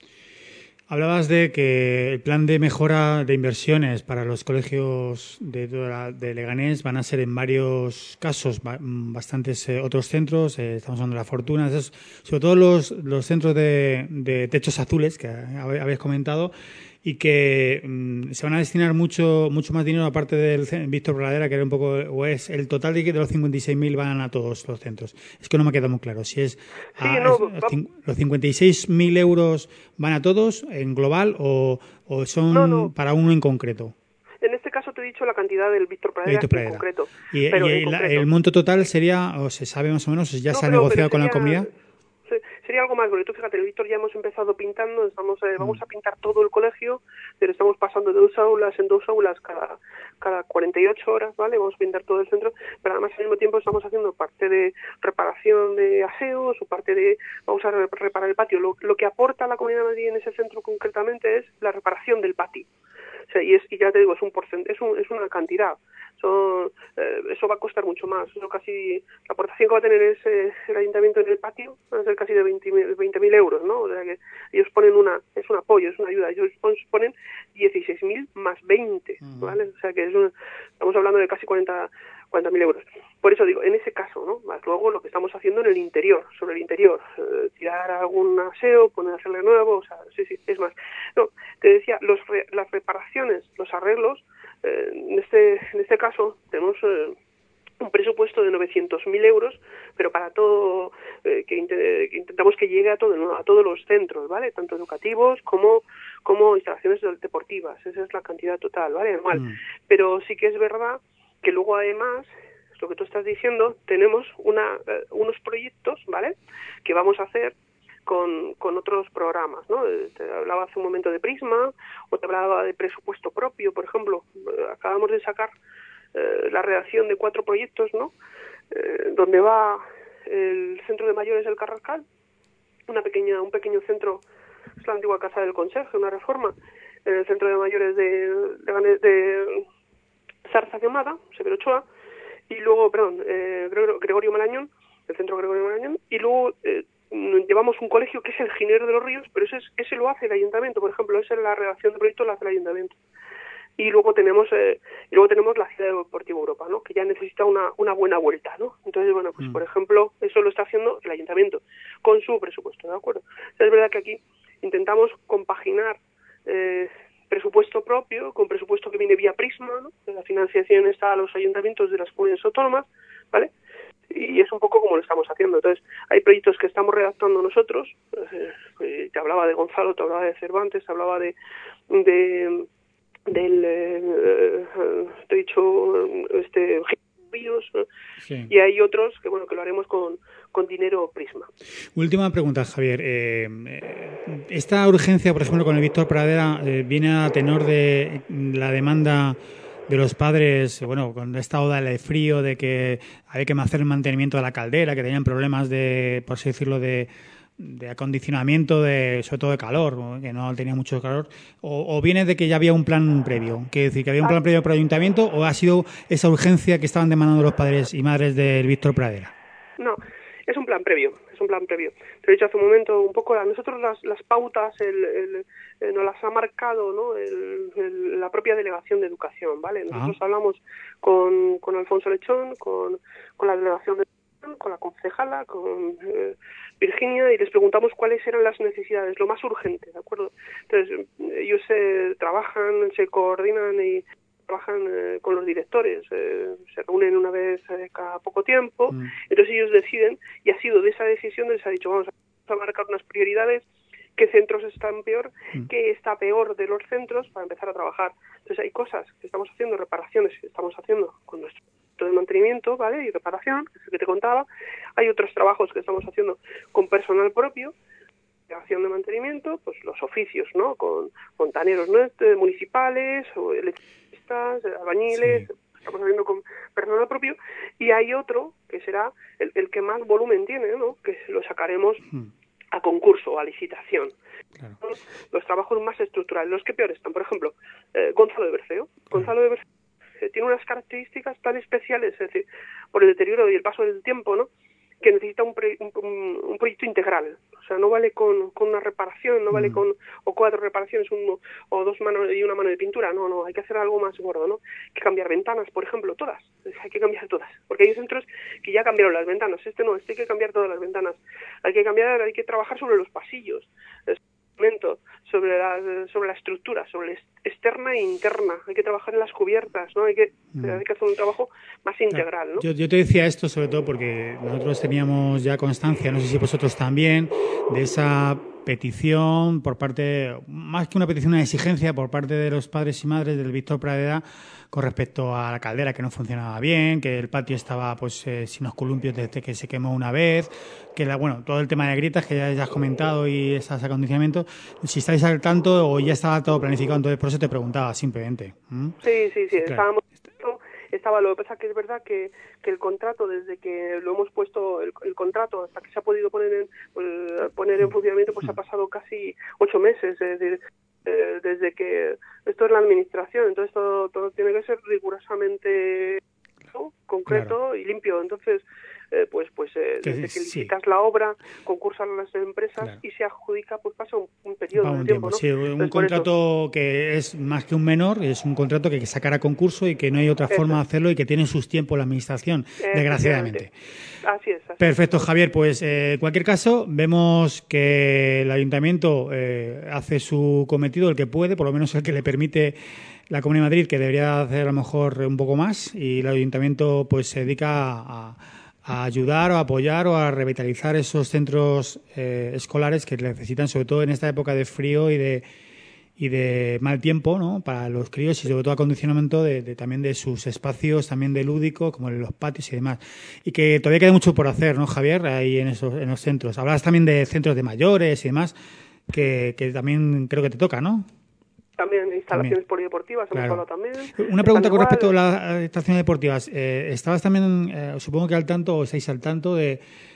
Hablabas de que el plan de mejora de inversiones para los colegios de, de Leganés van a ser en varios casos, bastantes eh, otros centros, eh, estamos hablando de la Fortuna, esos, sobre todo los, los centros de, de techos azules que habéis comentado, y que mmm, se van a destinar mucho mucho más dinero aparte del Víctor Pradera, que era un poco, o es el total de, de los cincuenta y seis mil van a todos los centros. Es que no me ha quedado muy claro si es, sí, a, no, es los cincuenta y seis mil euros van a todos en global o, o son no, no. para uno en concreto. En este caso te he dicho la cantidad del Víctor Pradera, Víctor Pradera en concreto. Y, pero y en el, concreto. el monto total sería, o se sabe más o menos, ya no, se ha pero, negociado pero sería, con la comunidad. Sería algo más, porque tú fíjate, el Víctor ya hemos empezado pintando, estamos eh, mm. vamos a pintar todo el colegio, pero estamos pasando de dos aulas en dos aulas cada cada cuarenta y ocho horas, ¿vale? Vamos a pintar todo el centro, pero además al mismo tiempo estamos haciendo parte de reparación de aseos o parte de, vamos a reparar el patio. Lo, lo que aporta la Comunidad de Madrid en ese centro concretamente es la reparación del patio. O sea, y, es, y ya te digo, es un porcentaje, es, un, es una cantidad. Son, eh, eso va a costar mucho más. Eso casi, la aportación que va a tener ese, el ayuntamiento en el patio va a ser casi de veinte mil euros, ¿no? O sea que ellos ponen una, es un apoyo, es una ayuda. Ellos ponen dieciséis mil más veinte, ¿vale? O sea que es una, estamos hablando de casi cuarenta mil euros. Por eso digo, en ese caso, ¿no? Más luego lo que estamos haciendo en el interior, sobre el interior, eh, tirar algún aseo, poner hacerle nuevo, o sea, sí, sí, es más. No, te decía, los re, las reparaciones, los arreglos, eh, en este en este caso tenemos eh, un presupuesto de novecientos mil euros, pero para todo, eh, que, int que intentamos que llegue a todo, ¿no? A todos los centros, ¿vale? Tanto educativos como como instalaciones deportivas. Esa es la cantidad total, ¿vale? Anual. Mm. Pero sí que es verdad que luego además, lo que tú estás diciendo, tenemos una eh, unos proyectos, ¿vale?, que vamos a hacer con, con otros programas, ¿no? Te hablaba hace un momento de Prisma, o te hablaba de presupuesto propio, por ejemplo. Acabamos de sacar eh, la redacción de cuatro proyectos, ¿no?, eh, donde va el Centro de Mayores del Carrascal, una pequeña un pequeño centro, es la antigua Casa del Conserje, una reforma, en el Centro de Mayores de, de, de Zarza Quemada, Severo Ochoa, y luego, perdón, eh, Gregorio Marañón, el Centro Gregorio Marañón, y luego eh, llevamos un colegio que es el Ginebra de los Ríos, pero ese, es, ese lo hace el ayuntamiento, por ejemplo, esa es la redacción de proyectos, la hace el ayuntamiento. Y luego tenemos eh, y luego tenemos la Ciudad Deportiva Europa, ¿no?, que ya necesita una una buena vuelta, ¿no? Entonces, bueno, pues mm. por ejemplo, eso lo está haciendo el ayuntamiento con su presupuesto, ¿de acuerdo? O sea, es verdad que aquí intentamos compaginar eh, presupuesto propio con presupuesto que viene vía Prisma, ¿no? La financiación está a los ayuntamientos de las comunidades autónomas, ¿vale? Y es un poco como lo estamos haciendo. Entonces, hay proyectos que estamos redactando nosotros, eh, te hablaba de Gonzalo, te hablaba de Cervantes, te hablaba de, de del, eh, te he dicho, este, Ríos, ¿no? Sí. Y hay otros que, bueno, que lo haremos con, con dinero Prisma. Última pregunta, Javier. Eh, esta urgencia, por ejemplo, con el Víctor Pradera, eh, viene a tenor de la demanda de los padres, bueno, con esta ola de frío, de que había que hacer el mantenimiento de la caldera, que tenían problemas de, por así decirlo, de de acondicionamiento, de sobre todo de calor, que no tenía mucho calor, o, o viene de que ya había un plan previo, que decir que había un plan previo para el ayuntamiento, o ha sido esa urgencia que estaban demandando los padres y madres del Víctor Pradera? No, es un plan previo, es un plan previo. Te he dicho hace un momento un poco, a nosotros las, las pautas el, el, el, nos las ha marcado, ¿no?, el, el, la propia Delegación de Educación, ¿vale? Nosotros ah. hablamos con, con Alfonso Lechón, con, con la Delegación de con la concejala, con eh, Virginia, y les preguntamos cuáles eran las necesidades, lo más urgente, ¿de acuerdo? Entonces, ellos eh, trabajan, se coordinan y trabajan eh, con los directores, eh, se reúnen una vez eh, cada poco tiempo, mm. entonces ellos deciden, y ha sido de esa decisión donde se ha dicho, vamos a marcar unas prioridades, qué centros están peor, mm. qué está peor de los centros para empezar a trabajar. Entonces hay cosas que estamos haciendo, reparaciones que estamos haciendo con nuestro de mantenimiento, ¿vale? Y reparación, que es el que te contaba. Hay otros trabajos que estamos haciendo con personal propio, acción de mantenimiento, pues los oficios, ¿no? Con fontaneros, ¿no? municipales, o electricistas, albañiles, sí. Estamos haciendo con personal propio, y hay otro que será el, el que más volumen tiene, ¿no? Que lo sacaremos hmm. a concurso, a licitación. Claro. Los trabajos más estructurales, los que peor están, por ejemplo, eh, Gonzalo de Berceo. Claro. Gonzalo de Berceo eh, tiene unas características tan especiales, es decir, por el deterioro y el paso del tiempo, ¿no? Que necesita un, pre, un, un proyecto integral. O sea, no vale con, con una reparación, no vale mm. con o cuatro reparaciones, uno o dos manos y una mano de pintura. No, no, hay que hacer algo más gordo, ¿no? Hay que cambiar ventanas, por ejemplo, todas. Hay que cambiar todas. Porque hay centros que ya cambiaron las ventanas. Este no, este hay que cambiar todas las ventanas. Hay que cambiar, hay que trabajar sobre los pasillos, sobre la, sobre la estructura, sobre la externa e interna. Hay que trabajar en las cubiertas, ¿no? Hay que, mm. hay que hacer un trabajo más integral, ¿no? Yo, yo te decía esto sobre todo porque nosotros teníamos ya constancia, no sé si vosotros también, de esa petición por parte, más que una petición, una exigencia por parte de los padres y madres del Víctor Pradera con respecto a la caldera, que no funcionaba bien, que el patio estaba pues eh, sin los columpios desde que se quemó una vez, que la, bueno, todo el tema de grietas que ya, ya has comentado y esos acondicionamientos, si estáis al tanto o ya estaba todo planificado, entonces por eso te preguntaba simplemente. ¿Mm? Sí, sí, sí, claro. Estábamos estaba, lo que pasa que es verdad que, que el contrato, desde que lo hemos puesto, el, el contrato hasta que se ha podido poner en, pues, poner en funcionamiento, pues ha pasado casi ocho meses, es decir, eh, desde que esto es la administración, entonces todo, todo tiene que ser rigurosamente, ¿no? concreto claro. y limpio, entonces eh, pues pues eh, desde que licitas sí. la obra, concursan las empresas claro. y se adjudica, pues pasa un, un periodo Va un de tiempo, tiempo, ¿no? Sí, un entonces, contrato que es más que un menor, es un contrato que hay que sacar a concurso y que no hay otra Eso. forma de hacerlo y que tiene sus tiempos la administración, desgraciadamente. Así es. Así Perfecto, es. Javier, pues eh, en cualquier caso vemos que el ayuntamiento eh, hace su cometido, el que puede, por lo menos el que le permite la Comunidad de Madrid, que debería hacer a lo mejor un poco más, y el ayuntamiento pues se dedica a, a ayudar o a apoyar o a revitalizar esos centros eh, escolares que necesitan, sobre todo en esta época de frío y de y de mal tiempo, ¿no? Para los críos y sobre todo acondicionamiento de, de también de sus espacios, también de lúdico, como en los patios y demás. Y que todavía queda mucho por hacer, ¿no, Javier? Ahí en esos en los centros. Hablabas también de centros de mayores y demás, que, que también creo que te toca, ¿no? También instalaciones polideportivas, hemos claro. hablado también. Una pregunta con respecto a las instalaciones deportivas. Eh, ¿Estabas también, eh, supongo que al tanto, o estáis al tanto de,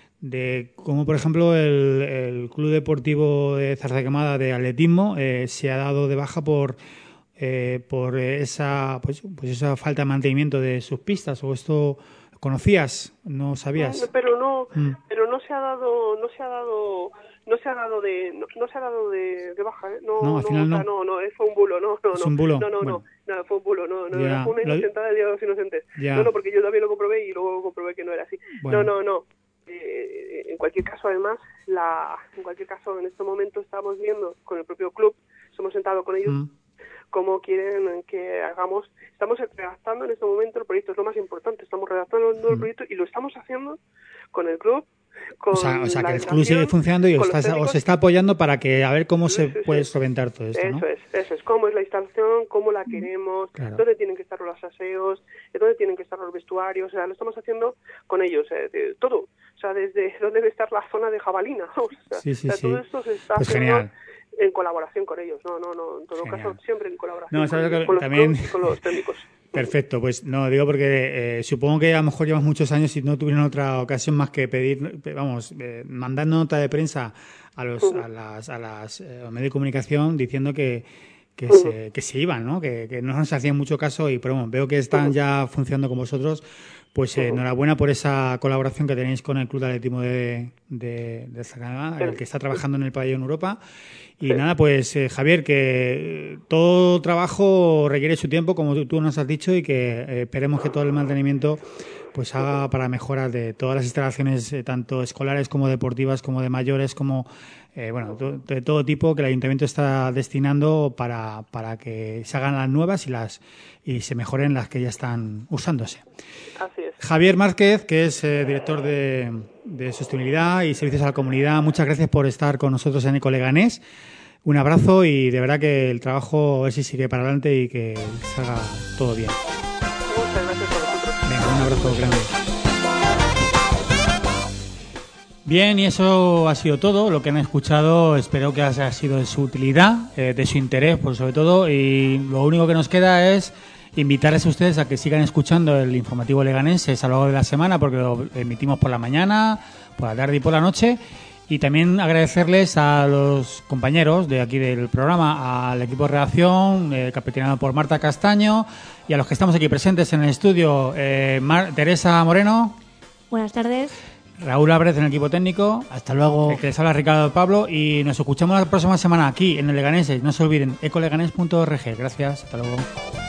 de cómo, por ejemplo, el, el Club Deportivo de Zarzaquemada de atletismo eh, se ha dado de baja por eh, por esa pues, pues esa falta de mantenimiento de sus pistas? ¿O esto conocías? ¿No sabías? No, pero no, mm. pero no se ha dado, no se ha dado... No se ha dado de no, no se ha dado de, de baja, ¿eh? No, no, al final no, no. no, no, fue un bulo, no, no, ¿Es no. un bulo? No, no, bueno. no, no, fue un bulo, no, no, ya. fue una inocentada del Día de los Inocentes. Ya. No, no, porque yo también lo comprobé y luego comprobé que no era así. Bueno. No, no, no. Eh, en cualquier caso, además, la en cualquier caso, en este momento estamos viendo con el propio club, nos hemos sentado con ellos, mm. cómo quieren que hagamos. Estamos redactando en este momento el proyecto, es lo más importante, estamos redactando el nuevo mm. proyecto y lo estamos haciendo con el club. O sea, o sea que el club sigue funcionando y os está, os está apoyando para que a ver cómo se sí, sí, puede solventar todo esto, eso ¿no? es, eso es, cómo es la instalación, cómo la queremos, claro. dónde tienen que estar los aseos, dónde tienen que estar los vestuarios, o sea, lo estamos haciendo con ellos, eh, de, todo, o sea, desde dónde debe estar la zona de jabalina, o sea, sí, sí, o sea sí. todo esto se está pues haciendo genial. en colaboración con ellos, no, no, no, en todo genial. caso siempre en colaboración no, con, que con los también... clubs y con los técnicos. Perfecto, pues no, digo porque eh, supongo que a lo mejor llevas muchos años y no tuvieron otra ocasión más que pedir, vamos, eh, mandar nota de prensa a los uh-huh. a las a las eh, medios de comunicación diciendo que que, uh-huh. se, que se iban, ¿no? Que, que no nos hacían mucho caso y pero bueno, veo que están uh-huh. ya funcionando con vosotros. Pues eh, uh-huh. enhorabuena por esa colaboración que tenéis con el Club de Atletismo de, de, de Zarzaquemada, el que está trabajando en el pabellón Europa. Y sí. nada, pues eh, Javier, que todo trabajo requiere su tiempo, como tú, tú nos has dicho, y que eh, esperemos que todo el mantenimiento pues haga para mejoras de todas las instalaciones, eh, tanto escolares como deportivas, como de mayores, como eh, bueno, to- de todo tipo que el ayuntamiento está destinando para, para que se hagan las nuevas y las y se mejoren las que ya están usándose. Así es. Javier Márquez, que es eh, director de, de Sostenibilidad y Servicios a la Comunidad, muchas gracias por estar con nosotros en Ecoleganés. Un abrazo y de verdad que el trabajo a ver si sigue para adelante y que salga todo bien. Muchas gracias a vosotros. Venga, un abrazo grande. Bien, y eso ha sido todo. Lo que han escuchado espero que haya sido de su utilidad, eh, de su interés, por sobre todo. Y lo único que nos queda es invitarles a ustedes a que sigan escuchando el informativo leganenses a lo largo de la semana, porque lo emitimos por la mañana, por la tarde y por la noche. Y también agradecerles a los compañeros de aquí del programa, al equipo de redacción, eh, capitaneado por Marta Castaño, y a los que estamos aquí presentes en el estudio, eh, Mar- Teresa Moreno, Buenas tardes. Raúl Álvarez en el equipo técnico. Hasta luego. El que les habla Ricardo Pablo, y nos escuchamos la próxima semana aquí en el Leganés. No se olviden, ecoleganés punto org. Gracias, hasta luego.